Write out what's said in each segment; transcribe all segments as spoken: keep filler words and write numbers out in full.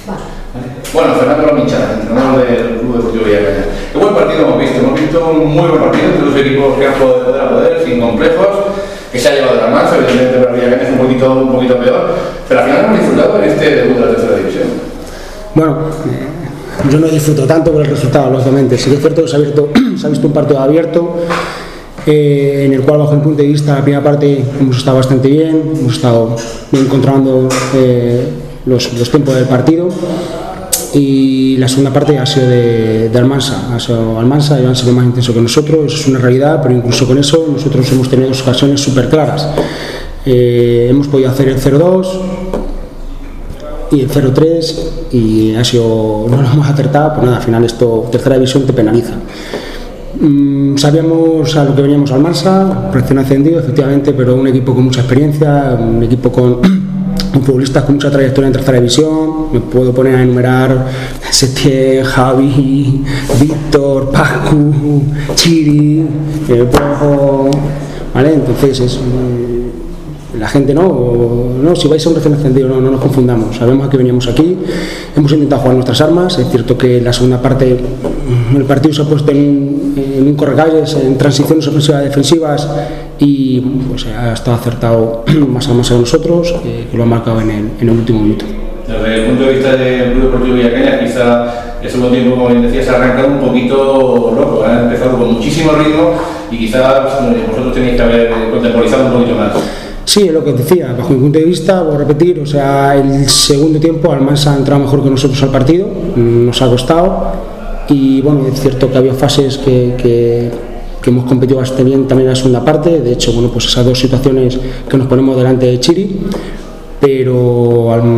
Bueno, Fernando Lomichana, entrenador del Club Deportivo Villacañas. Qué buen partido hemos visto, hemos visto un muy buen partido entre dos equipos que han jugado de poder a poder, sin complejos, que se ha llevado de la mancha, evidentemente para Villacañas un poquito, un poquito peor, pero al final hemos disfrutado en este debut de la tercera división. Bueno, eh, yo no disfruto tanto por el resultado, lógicamente. Sí que es cierto que se ha, abierto, se ha visto un partido abierto, eh, en el cual, bajo mi punto de vista, la primera parte hemos estado bastante bien, hemos estado bien controlando eh, los, los tiempos del partido. Y la segunda parte ha sido de, de Almansa, ha sido Almansa, ellos han sido más intensos que nosotros, eso es una realidad, pero incluso con eso nosotros hemos tenido dos ocasiones súper claras. Eh, hemos podido hacer el cero dos y el cero tres y ha sido, no lo hemos acertado, pues nada, al final esto, tercera división te penaliza. Mm, sabíamos a lo que veníamos al Almansa, recién ascendido efectivamente, pero un equipo con mucha experiencia, un equipo con futbolistas con mucha trayectoria en tercera división. Me puedo poner a enumerar Setién, Javi, Víctor, Pacu, Chiri, el Pojo, ¿vale? Entonces es, la gente no, no, si vais a un recién ascendido no, no nos confundamos, sabemos a qué veníamos aquí, hemos intentado jugar nuestras armas, es cierto que la segunda parte el partido se ha puesto en, en un correcalles, en transiciones ofensivas defensivas y pues, ha estado acertado más a más a nosotros, eh, que lo ha marcado en el, en el último minuto. Desde el punto de vista del Club Deportivo Villacañas, quizá el segundo tiempo, como bien decías, ha arrancado un poquito loco, ha empezado con muchísimo ritmo y quizá vosotros tenéis que haber contemporizado un poquito más. Sí, es lo que decía, bajo mi punto de vista, voy a repetir, o sea, el segundo tiempo Almansa ha entrado mejor que nosotros al partido, nos ha costado y bueno, es cierto que había fases que, que, que hemos competido bastante bien también en la segunda parte, de hecho, bueno, pues esas dos situaciones que nos ponemos delante de Chiri, pero al,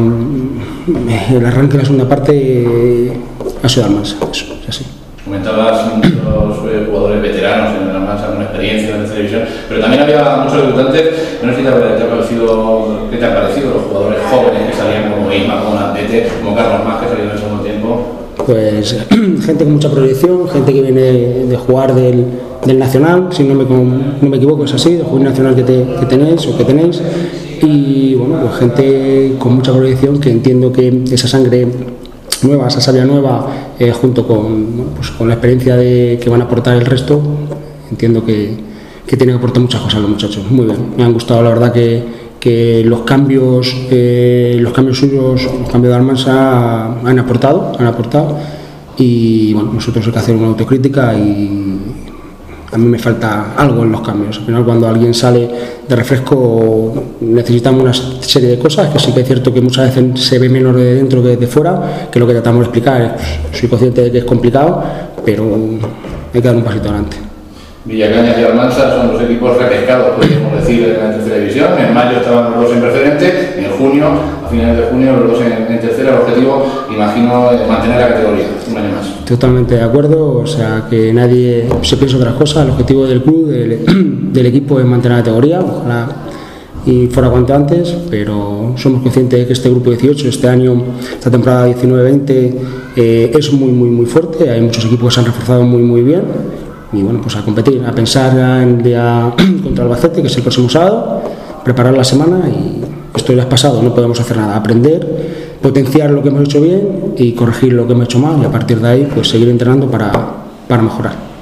el arranque de la segunda parte ha sido Almansa, eso es así. Comentabas muchos eh, jugadores veteranos en el Almansa con experiencia en la televisión, pero también había muchos debutantes. No sé si te ha parecido, ¿qué te han parecido los jugadores jóvenes que salían como Isma, como Nandete, como Carlos Más, que salieron en el segundo tiempo? Pues gente con mucha proyección, gente que viene de jugar del, del Nacional, si no me, no me equivoco es así, del juvenil nacional que, te, que tenéis o que tenéis, y bueno, pues gente con mucha proyección que entiendo que esa sangre nueva, esa savia nueva, eh, junto con, bueno, pues con la experiencia de, que van a aportar el resto, entiendo que, que tienen que aportar muchas cosas los muchachos. Muy bien, me han gustado la verdad que, que los cambios eh, los cambios suyos, los cambios de Almansa han aportado, han aportado y bueno, nosotros hay que hacer una autocrítica y a mí me falta algo en los cambios. Al final, cuando alguien sale de refresco, necesitamos una serie de cosas, que sí que es cierto que muchas veces se ve menos de dentro que de fuera, que es lo que tratamos de explicar. Soy consciente de que es complicado, pero hay que dar un pasito adelante. Villacañas y Almansa son los equipos repescados, podríamos decir, en la tercera división. En mayo estaban los dos en preferente, en junio, a finales de junio, los dos en, en tercera. El objetivo, imagino, es mantener la categoría un año más. Totalmente de acuerdo, o sea, que nadie se piense otras cosas. El objetivo del club, del, del equipo, es mantener la categoría, ojalá y fuera cuanto antes, pero somos conscientes de que este grupo dieciocho, este año, esta temporada diecinueve veinte, eh, es muy, muy, muy fuerte. Hay muchos equipos que se han reforzado muy, muy bien. Y bueno, pues a competir, a pensar en el día contra Albacete, que es el próximo sábado, preparar la semana y esto ya es pasado, no podemos hacer nada, aprender, potenciar lo que hemos hecho bien y corregir lo que hemos hecho mal y a partir de ahí pues seguir entrenando para, para mejorar.